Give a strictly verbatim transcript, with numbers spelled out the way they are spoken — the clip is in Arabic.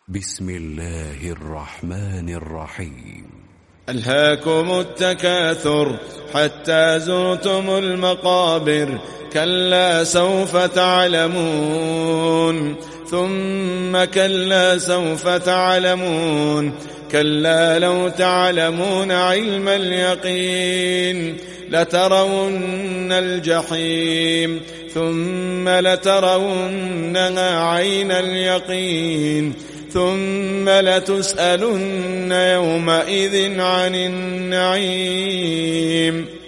بسم الله الرحمن الرحيم. ألهاكم التكاثر حتى زرتم المقابر، كلا سوف تعلمون ثم كلا سوف تعلمون، كلا لو تعلمون علم اليقين لترون الجحيم ثم لترونها عين اليقين ثم لتسألن يومئذ عن النعيم.